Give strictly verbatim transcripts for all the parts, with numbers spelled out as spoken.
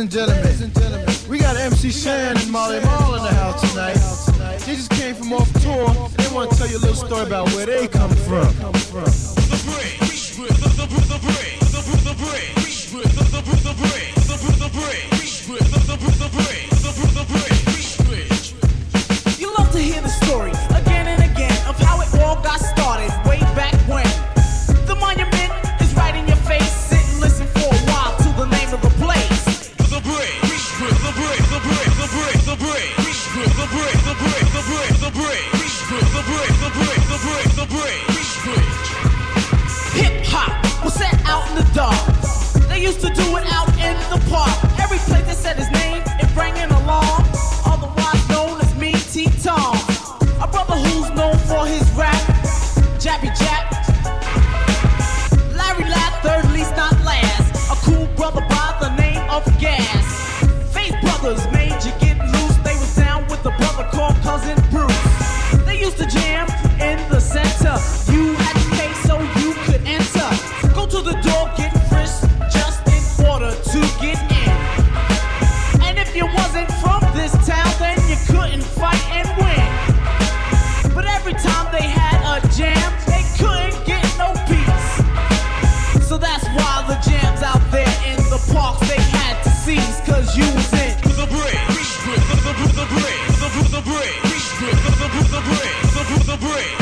and gentlemen, we got M C Shan and Molly Mall in the house tonight. They just came from off tour. They want to tell you a little story about where they come from. The break, the break, the break, the break, the break, the break, the break, the break, the break. You love to hear the story again and again of how it all got started way back when. The monument is right in your face. Sit and listen for a while to the name of the place. The break, the break, the break, the break, the break, the break, the break, the break, the break, the break, the break, the break, the break, the break. Hip hop was set out in the dark. They used to do it out in the park. Every place they said his name, it rang an alarm. Otherwise known as me, T-Tom. A brother who's known for his rap. Jappy Jap. Larry Ladd, third least not last. A cool brother by the name of Gas. Faith Brothers made you get loose. They was down with a brother called Cousin Bruce. They used to jam in the center. You had to pay so you could enter. Go to the door, get frisked just in order to get in. And if you wasn't from this town, then you couldn't fight and win. But every time they had a jam, they couldn't get no peace. So that's why the jams out there in the parks they had to seize, cause you was in the break, the break, the break, the break, the break, the break, the break,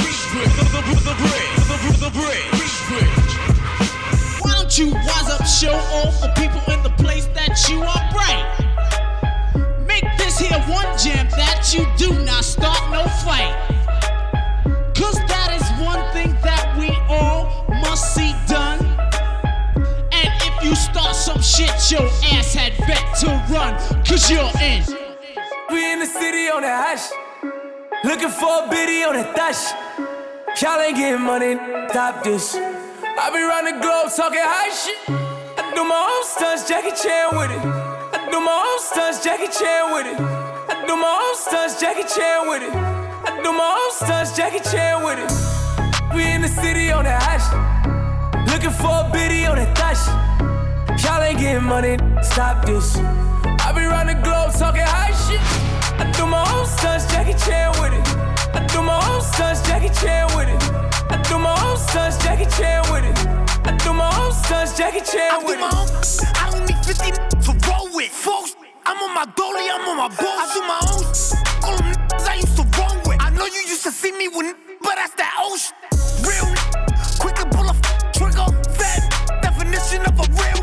the break, the break. Why don't you wise up, show off for people in the place that you are bright? Make this here one jam that you do not start no fight. Cause that is one thing that we all must see done. And if you start some shit, your ass had bet to run, cause you're in. We in the city on that hash, looking for a biddy on that dash. Y'all ain't getting money, stop this. I be round the globe talking high shit. I do my own stunts, Jackie Chan with it. I do my own stunts, Jackie Chan with it. I do my own stunts, Jackie Chan with it. I do my own stunts, Jackie Chan with it. We in the city on that hash, looking for a biddy on that dash. Y'all ain't getting money, stop this. I be round the globe talking high shit. I do my own stunts, Jackie Chan with it. I do my own stunts, Jackie Chan with it. I do my own stunts, Jackie Chan with it. I do my own stunts, Jackie Chan with it. I do my own, I don't need fifty to roll with. Folks, I'm on my dolly, I'm on my boat. I do my own, all them niggas I used to roll with. I know you used to see me with, but that's that old shit. Real, quick to pull a trigger, fat definition of a real.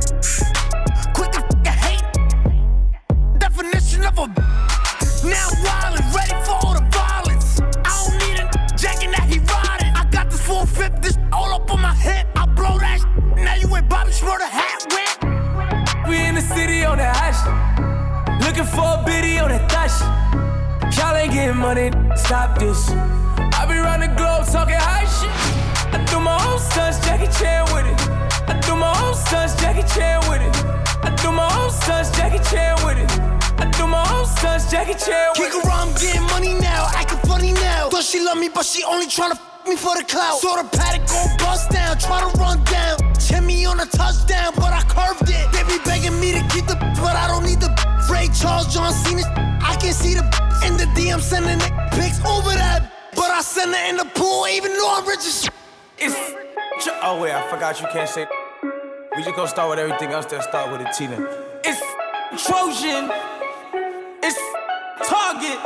Quick to f***ing hate, definition of a. Now wildin', ready for all the violence. I don't need a jacking that he riding. I got this four fifty, this all up on my hip. I blow that shit. Now you ain't Bobby Schmurder hat with. We in the city on that hash, looking for a biddy on that dash. Y'all ain't getting money, stop this. I be round the globe talking high shit. I do my own stunts, Jackie Chan with it. I do my own stunts, Jackie Chan with it. I do my own stunts, Jackie Chan with it. I do my own stunts, Jackie Chan with it. Kick around, I'm getting money now, acting funny now. Thought she love me, but she only tryna f me for the clout. Saw the paddock go bust down, try to run down. Hit me on a touchdown, but I curved it. They be begging me to keep the, but I don't need the. Ray Charles, John Cena, I can see the in the D M sending the pics over that. But I send her in the pool, even though I'm rich as shit. It's. Oh, wait, I forgot you can't say. We just gonna start with everything else that start with a Tina. It's Trojan. It's Target.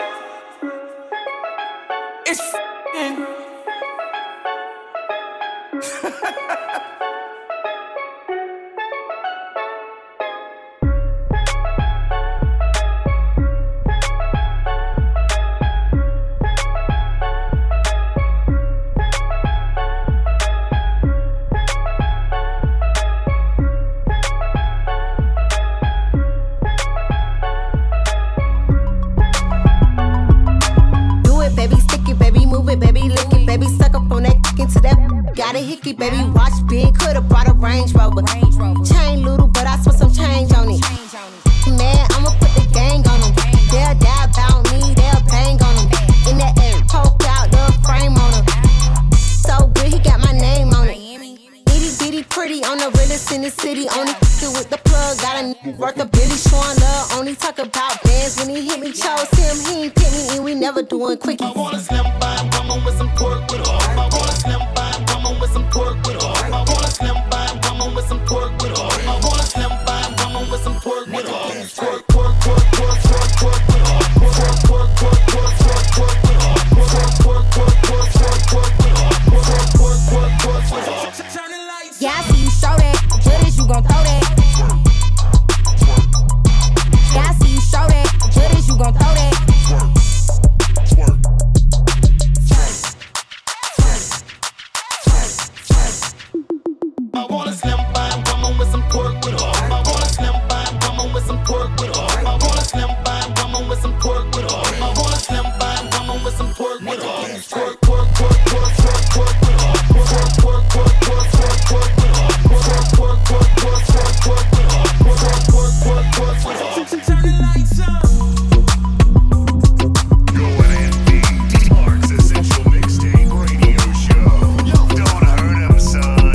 It's in. Got a hickey, baby, watch big, could've brought a Range Rover. Chain little, but I spent some change on it. Man, I'ma put the gang on them. They'll die about me, they'll bang on them. In the air, poke out the frame on them. So good, he got my name on it. Itty bitty pretty on the realest in the city, only f***ing with the plug. Got a n- worth a Billy showing love. Only talk about bands when he hit me. Chose him, he ain't pick me, and we never doing quickies. I want a slim fine woman with some pork with her. I want a slim fine woman with some pork with her. I want a slim fine woman with some pork with her. I want a slim fine woman with some pork with her. Pork, pork, pork, pork, pork, pork with her. Pork, pork, pork, pork, pork, pork with her. Pork, pork, pork, pork, pork, pork with her. Pork, pork, pork, pork with her. Yeah, I see you show that. What is you gon' throw that? Yeah, I see you show that. What is you gon' throw that? I want a slim fine woman with some pork with her. I want a slim fine woman with some pork with her. I want a slim fine woman with some pork with her. I want a slim fine woman with some pork with her. Pork, pork, pork, pork, pork, pork with her. Pork, pork, pork, pork, pork, pork with her. Pork, pork, pork, pork, pork, pork with her. Pork, pork, pork, pork with her. Turn the lights on. Go and be Mark's Essential Mixtape Radio Show. Don't hurt him, son.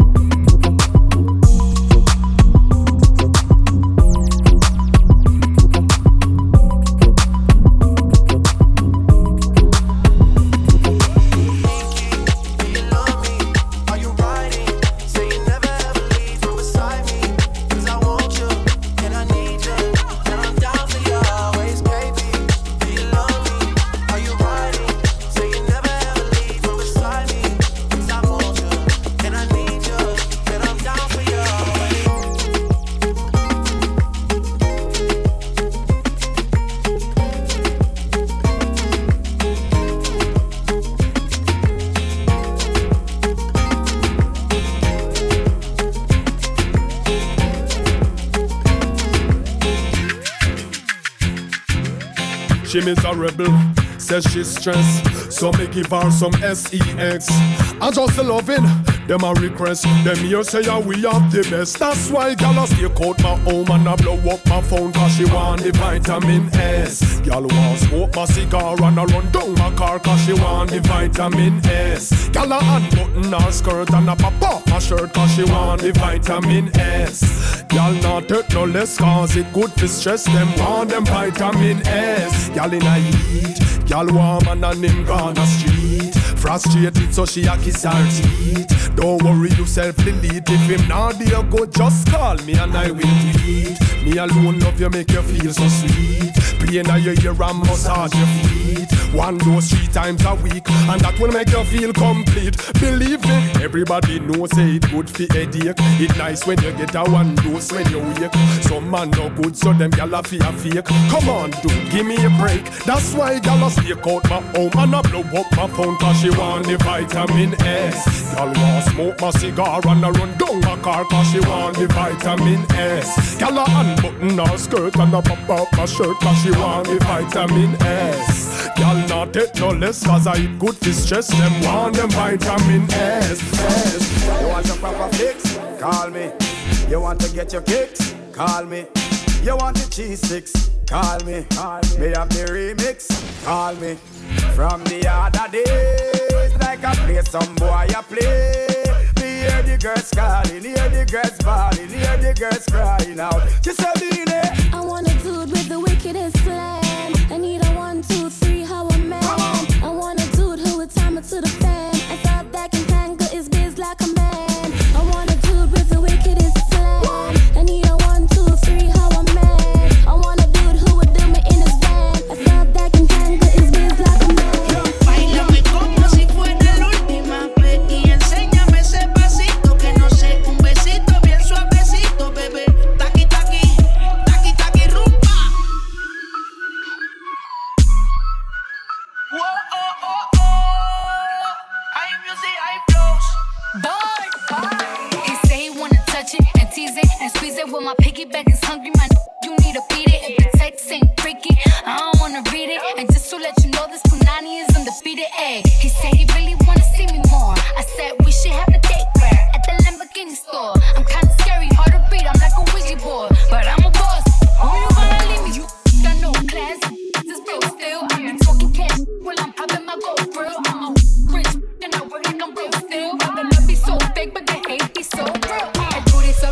She miserable, says she's stressed, so me give her some sex. I just loving them a request. Them here say yeah, we have the best. That's why gyal a stay out my home and I blow up my phone, cause she want the vitamin S. Gyal want smoke my cigar and I run down my car, cause she want the vitamin S. Gyal a unbutton her skirt and I pop off my shirt, cause she want the vitamin S. Gyal not take no less, cause it good for stress. Them want them vitamin S. Gyal in a heat, gyal want man and him gone the street. Frustrated so she a kiss her teeth. Don't worry yourself, delete. If him not there good, just call me and I will tweet. Me alone love you, make you feel so sweet. Play now your ear and massage your feet. One dose three times a week, and that will make you feel complete. Believe me, everybody knows say it good for headache. It nice when you get a one dose when you wake. Some man no good, so them gyal a fear fake. Come on, dude, give me a break. That's why gyal a stay out my home and I blow up my phone, cause she want the vitamin S. Gyal want smoke my cigar and I run down my car, cause she want the vitamin S. Gyal a unbutton her skirt and I pop up my shirt, cause she want the vitamin S. Gyal not take no less, cause I eat good for stress. Them want them vitamin S, S. You want a proper fix? Call me. You want to get your kicks? Call me. You want the cheese sticks? Call me. Call me. Me have the remix? Call me. From the other days, like I play some boy I play. Me hear the girls calling, hear the girls bawling, hear the girls crying out. Just a minute. I want a dude with the wickedest plan. I need a one, two, three, how a man. I want a dude who would time it to the fan. I thought that can tangle his biz like a man. I want a dude with the wickedest plan. I need a one, two, three, how a man. I want a dude who would do me in his van. I thought that can tangle his biz like a man. Báilame como si fuera la última vez y enséñame ese pasito que no sé, un besito bien suavecito, bebé. Taqui taqui, taqui taqui rumba. Whoa oh oh oh, high music, high flows. Boy, he say he wanna touch it and tease it and squeeze it. When my piggyback is hungry, man, you need to feed it. If the text ain't freaky, I don't wanna read it. And just to let you know, this Punani is undefeated. Ay, he said he really wanna see me more. I said we should have a date where at the Lamborghini store. I'm kinda scary, hard to read. I'm like a Ouija board, but I'm a boss. Oh, you gonna leave me? You got no class. This real still. I be talking cash while I'm popping my gold grill. I'm a rich and I work like I'm real still. The love be so fake, but the hate be so real. I do this so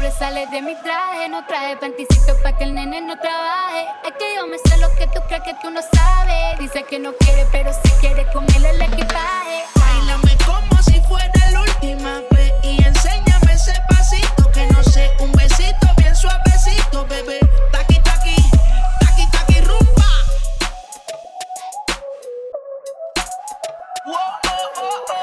de mi traje. No traje panticito pa' que el nene no trabaje. Es que yo me sé lo que tú crees que tú no sabes. Dice que no quiere, pero si quiere comerle el equipaje. Báilame como si fuera la última vez y enséñame ese pasito que no sé, un besito bien suavecito, bebé. Taqui, taqui, taqui, taqui, rumba. Whoa, oh, oh, oh.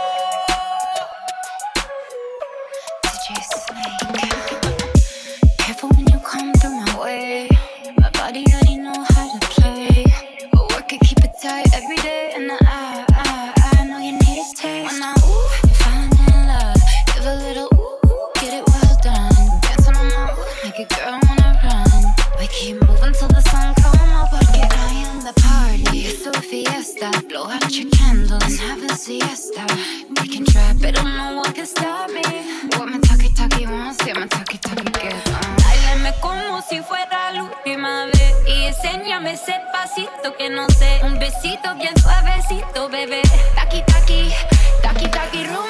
D J Snake. Careful when you come through my way. My body already know how to play. But work it, keep it tight every day. And I, I, I know you need a taste. When I, ooh, you're falling in love. Give a little ooh, get it well done. Dancing on my ooh, make a girl wanna run. We keep moving till the sun come up. Porque I am the party. It's a fiesta. Blow out your candles and have a siesta. We can try, but no one can stop me. What my talkie talkie wants, yeah, my talkie talkie gets on. Báilame como si fuera la última vez y enséñame ese pasito que no sé, un besito bien suavecito, bebé. Taqui taqui, taqui taqui rumba.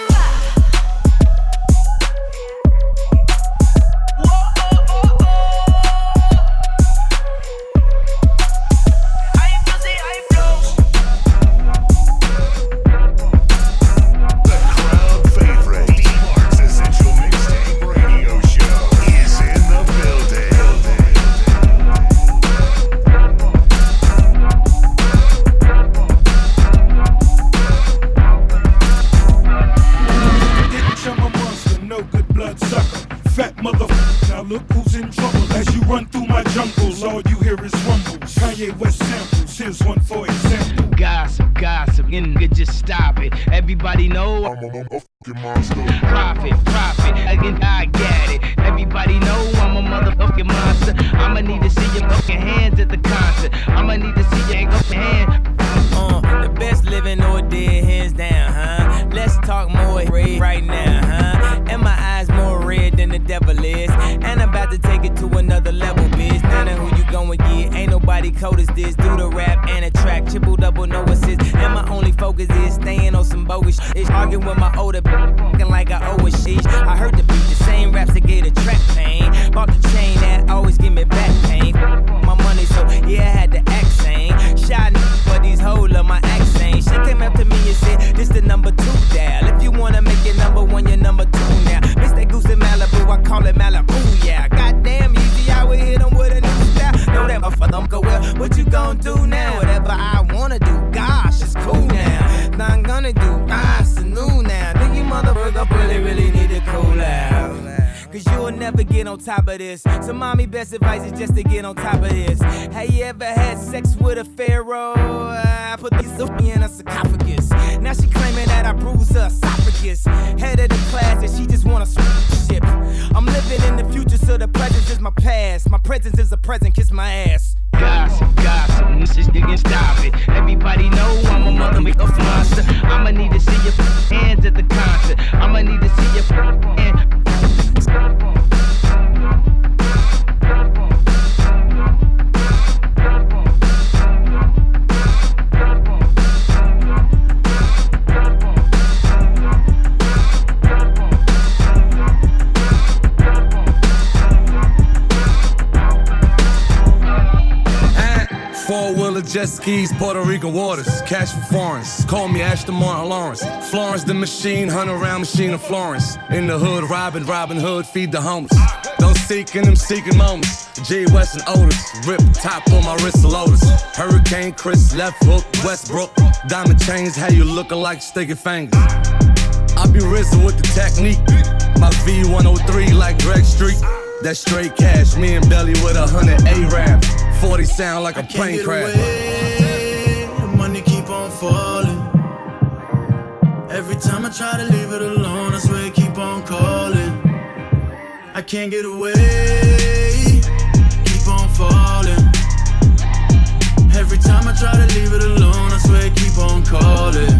Look who's in trouble as you run through my jungles. All you hear is rumbles. Kanye West samples. Here's one for example. Gossip, gossip, nigga, just stop it. Everybody know I'm a motherfucking monster. Profit, profit, again I get it. Everybody know I'm a motherfucking monster. I'ma need to see your fucking hands at the concert. I'ma need to see your fucking hands. Uh, the best living or dead, hands down, huh? Let's talk more red right now, huh? And my eyes more red than the devil is. And I'm about to take it to another level, bitch. None of who you gon' get, ain't nobody cold as this. Do the rap and a track, triple double, no assist. And my only focus is staying on some bogus shit. Arguing with my older bitch, like I owe a shit. I heard the beat, the same raps that gave the track pain. Bought the chain that always give me back pain. My money, so yeah, I had to act sane. Shot but these hoes love my accent. She came up to me and said, this the number two dial. If you wanna make it number one, you're number two now. Miss that goose in Malibu, I call it Malibu, yeah. Goddamn easy, I would hit them with a new style. Know that motherfucker don't go well, what you gon' do now? Whatever I wanna do, gosh, it's cool now. Now I'm gonna do, ah, it's new now. Think you motherfucker really, really need to cool out. Cause you'll never get on top of this. So mommy, best advice is just to get on top of this. Have you ever had sex with a pharaoh? I put this in a sarcophagus. Now she claiming that I bruised her esophagus. Head of the class and she just wanna ship. I'm living in the future, so the present is my past. My presence is a present, kiss my ass. Gossip, gossip, this nigga stop it. Everybody know I'm a motherfucking monster. I'ma need to see your hands at the concert. I'ma need to see your hands. Four-wheeler, jet skis, Puerto Rican waters, cash for foreigners. Call me Ashton Martin Lawrence. Florence the machine, hunt around machine of Florence. In the hood, robbing, Robin Hood, feed the homeless. Don't seek in them seeking moments. G West and Otis, rip top on my wrist of Lotus. Hurricane Chris, left hook, Westbrook. Diamond chains, how you looking like sticky fingers. I be risen with the technique. My V one oh three like Greg Street. That straight cash, me and Belly with a hundred A-Rap. forty sound like a plane crash. The money keep on falling. Every time I try to leave it alone, I swear it keep on calling. I can't get away, keep on falling. Every time I try to leave it alone, I swear it keep on calling.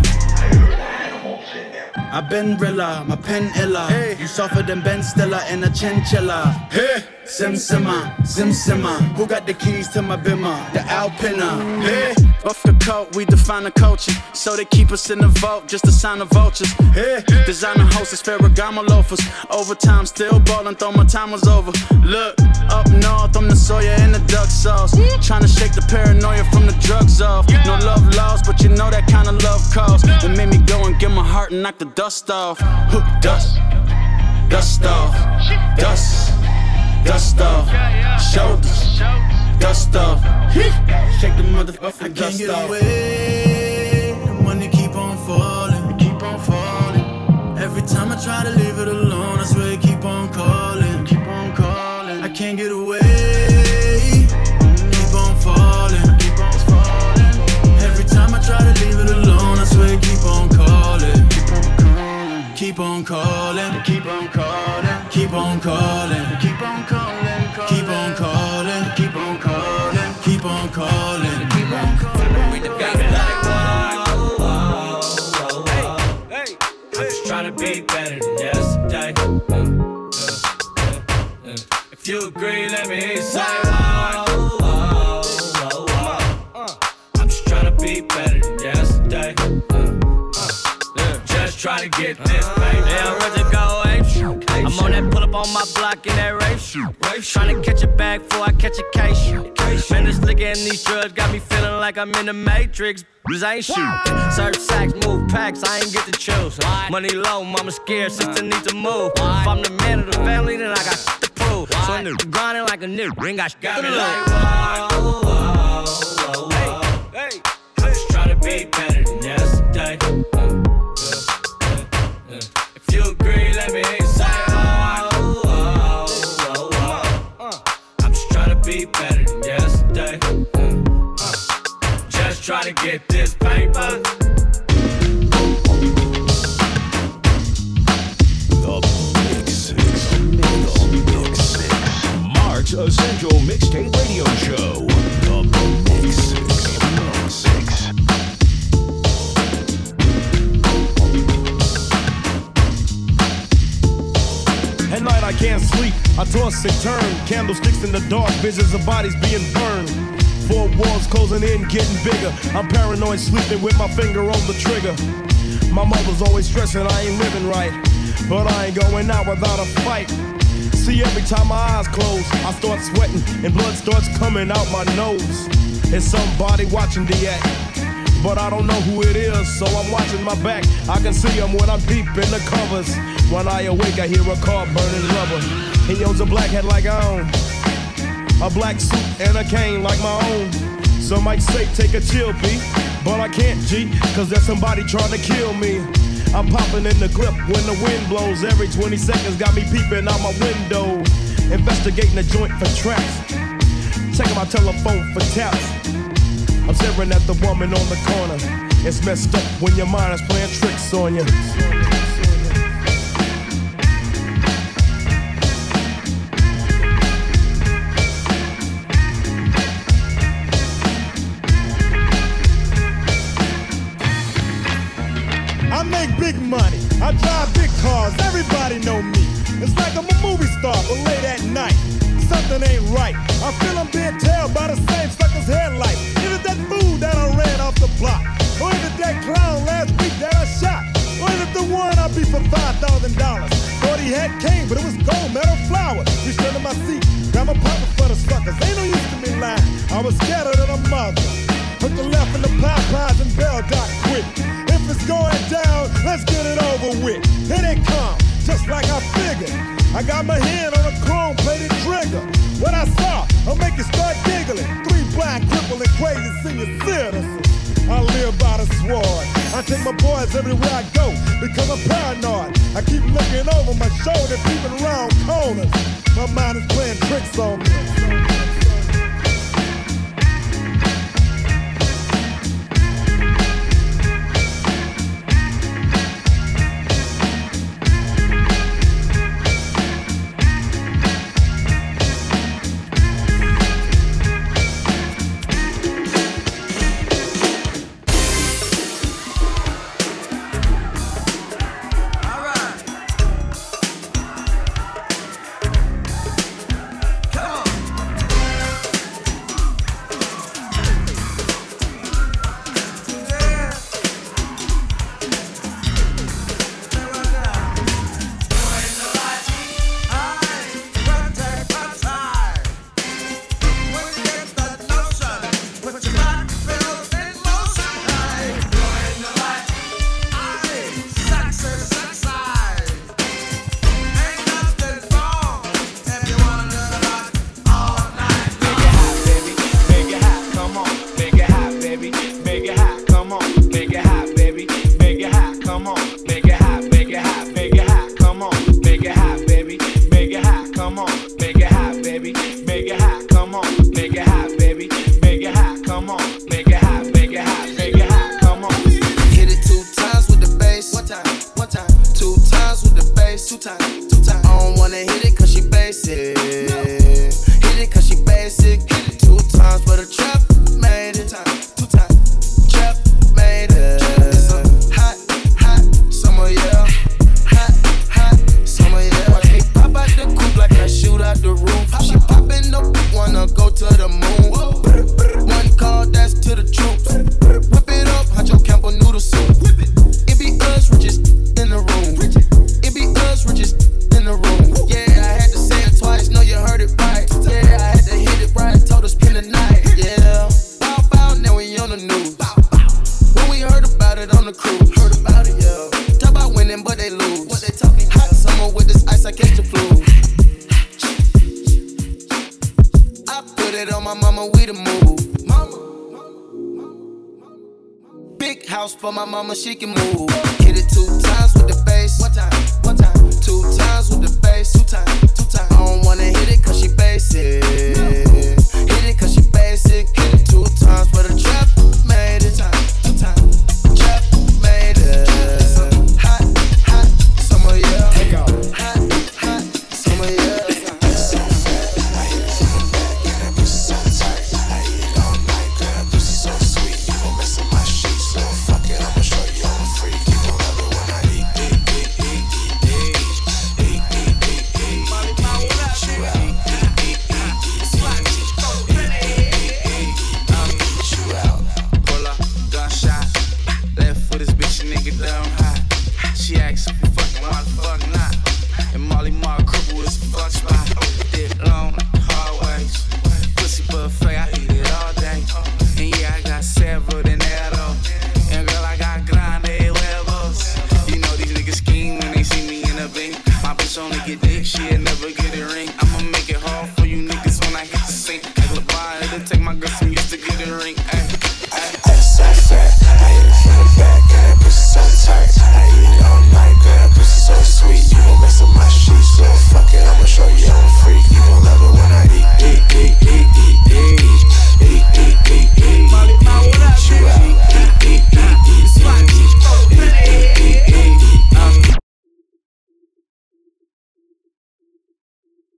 I been Rilla, my pen illa. Hey. You suffer than Ben Stiller in a chinchilla. Hey. Sim Simma, Sim Simma. Who got the keys to my bimmer? The Alpina. Hey, off the coat, we define the culture. So they keep us in the vault, just a sign of vultures. Hey, designer hostess, Ferragamo loafers. Overtime, still ballin', thought my time was over. Look, up north, I'm the Sawyer in the duck sauce. Tryna shake the paranoia from the drugs off. No love lost, but you know that kind of love calls. It made me go and get my heart and knock the dust off. Huh, dust, dust off, dust. Dust off, shoulders, dust off. Shake the motherfucking dust off. I can't get away. The money keep on falling, keep on falling. Every time I try to leave it alone, I swear it keep on calling, keep on calling. I can't get away. Keep on falling, keep on falling. Every time I try to leave it alone, I swear it keep on calling, keep on calling, keep on calling, keep on calling, keep on calling. Keep on calling, keep on calling, keep on calling, keep on calling. We the guys like whoa, whoa, whoa, whoa. Hey, hey, I'm just trying to be better than yesterday. Uh, uh, uh. If you agree, let me hear you say whoa, whoa, whoa, whoa. I'm just trying to be better than yesterday. Uh, uh, just trying to get this paper. Yeah, I'm ready to go, eh? I'm on that pull up on my block in that race. Tryna catch a bag before I catch a case. Man, this liquor and these drugs got me feeling like I'm in the Matrix. Cause I ain't shoot. Serve sacks, move packs, I ain't get to choose. Money low, mama scared, sister need to move. If I'm the man of the family, then I got to prove. So I'm grinding like a nigga, ring got got me like whoa, whoa, whoa, whoa. Hey, hey, I'm just tryna be better than yesterday. Uh, uh, uh, uh. If you agree, let me hear you say whoa, whoa, whoa, whoa. Uh, I'm just tryna be better than yesterday. Uh, uh, just try to get this paper. The Mix, the Mix, Mark's Essential Mixtape Radio Show. The Mix, Mix. At night I can't sleep, I toss and turn. Candlesticks in the dark, visions of bodies being burned. Four walls closing in, getting bigger. I'm paranoid, sleeping with my finger on the trigger. My mother's always stressing I ain't living right, but I ain't going out without a fight. See, every time my eyes close, I start sweating and blood starts coming out my nose. It's somebody watching the act, but I don't know who it is, so I'm watching my back. I can see him when I'm deep in the covers. When I awake, I hear a car burning rubber. He owns a black hat like I own, a black suit and a cane like my own. Some might say take a chill beat, but I can't, G, cause there's somebody trying to kill me. I'm popping in the clip when the wind blows. Every twenty seconds got me peeping out my window, investigating the joint for traps, checking my telephone for taps. I'm staring at the woman on the corner. It's messed up when your mind is playing tricks on you. I make big money, I drive big cars, everybody know me. It's like I'm a movie star, but late at night, something ain't right. I feel I'm being tailed by the same sucker's headlight. Is it that fool that I ran off the block? Or is it that clown last week that I shot? Or is it the one I beat for five thousand dollars? Thought he had cane, but it was gold metal flower. Reached under my seat, grab a pocket for the suckers. Ain't no use to me lying, I was scattered than a mother. Put the left in the Popeyes and Bell Doc quick. If it's going down, let's get it over with. Here they come, just like I figured. I got my hand on a chrome-plated trigger. What I saw, I'll make you start giggling. Three blind, crippling, crazy senior citizens. I live by the sword. I take my boys everywhere I go because I'm paranoid. I keep looking over my shoulder, peeping around corners. My mind is playing tricks on me. two times, two times. I don't wanna hit it cause she basic. No. Hit it cause she basic. Hit it two times for the trap made it. Two times, two times. Trap made it. It's a hot, hot summer, yeah. Hot, hot summer, yeah. Watch me pop out the coupe like I shoot out the roof. She poppin' up, wanna go to the moon. One call, that's to the troops. Whip it up, hot your Campbell noodle soup. It be us richest in the room. It be us richest in the room. Yeah, I had to say it twice, know you heard it right. Yeah, I had to hit it right, told her spend the night. Yeah, bow bow, now we on the news. When we heard about it on the cruise, heard about it, yeah. Talk about winning, but they lose. What they talking? Hot summer with this ice, I catch the flu. I put it on my mama, we the move. Mama. Big house for my mama, she can move. Hit it two times with the bass. One time, one time. Two times with the bass. Two times, two times. I don't wanna hit it cause she basic. Hit it cause she basic. Hit it two times for the trap. Made it. Two times, trap made it. It's a hot, hot summer, yeah. Take out. Hot, hot summer, yeah. She asks if you fucking, why the fuck not? And Molly Mark cripple is a fuck spot. Dick long, hallways. Pussy buffet, I eat it all day. And yeah, I got several dinero. And girl, I got grande huevos. You know these niggas scheme when they see me in a bing. My bitch only get dick, she'll never get a ring. I'ma make it hard for you niggas when I hit the sink. Like LeBron, it'll take my girl some years to get a ring. Ay, ay. That's so fat, I hit it from the back, and that pussy so tight. I eat it all night, girl, that pussy so sweet.